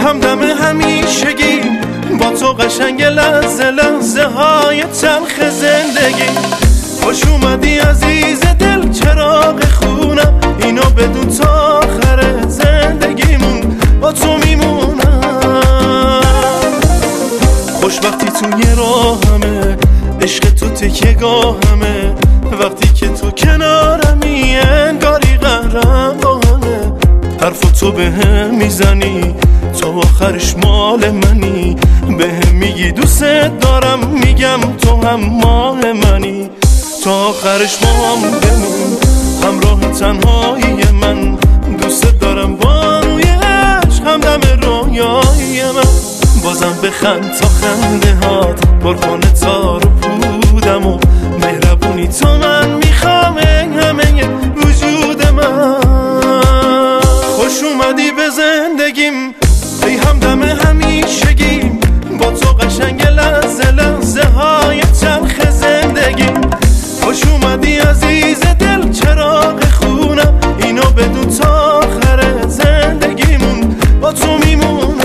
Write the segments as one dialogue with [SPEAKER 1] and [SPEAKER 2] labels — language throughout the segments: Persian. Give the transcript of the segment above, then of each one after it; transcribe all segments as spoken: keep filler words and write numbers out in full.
[SPEAKER 1] همدم همیشگی با تو قشنگ لحظه لحظه های تلخ زندگی. خوش اومدی عزیز دل چراغ خونم، اینو بدون تا آخر زندگیمون با تو میمونم. خوشبختی توی راهمه، عشق تو تکیه گاهمه، وقتی که تو کنارمی انگاری قهرمانه. حرفو تو به هم میزنی تا آخرش مال منی، به هم میگی دوست دارم، میگم تو هم مال منی. تا آخرش ما هم بمون همراه تنهایی من، دوست دارم بانوی عشق همدم رویایی من. بازم بخند تا خنده هات پر کنه تار و پودم و مهربونی تو من میخوام همه وجود من. خوش اومدی به زندگیم ای همدم همیشگیم، با تو قشنگ لحظه لحظه های تلخ زندگی. خوش اومدی عزیز دل چراغ خونم، اینو بدون تا آخر زندگیمون با تو میمونم.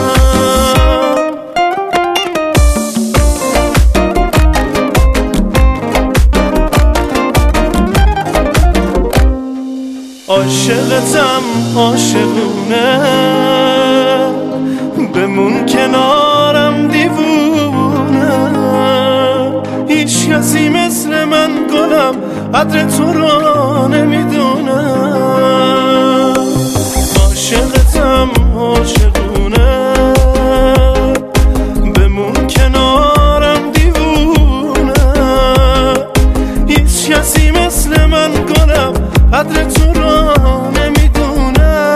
[SPEAKER 1] عاشقتم عاشقونه، بمون کنارم دیوونه. هیچ کسی مثل من گلم قدر تو را نمیدونه. عاشقتم عاشقونه، بمون کنارم دیوونه. هیچ کسی مثل من گلم قدر تو را نمیدونه.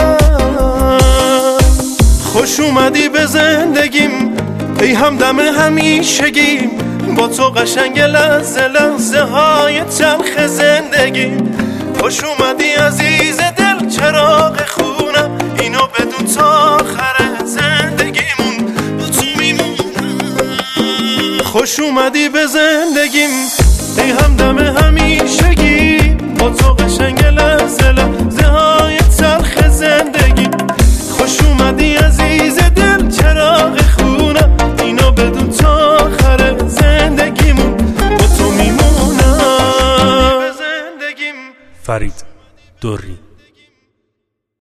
[SPEAKER 1] خوش اومدی به زندگیم ای همدم همیشگیم، با تو قشنگ لحظه لحظه های تلخ زندگی. خوش اومدی عزیز دل چراغ خونم، اینو بدون تا آخر زندگیمون با تو میمونم. خوش اومدی به زندگیم ای همدم همیشگی، با تو قشنگ لحظه لحظه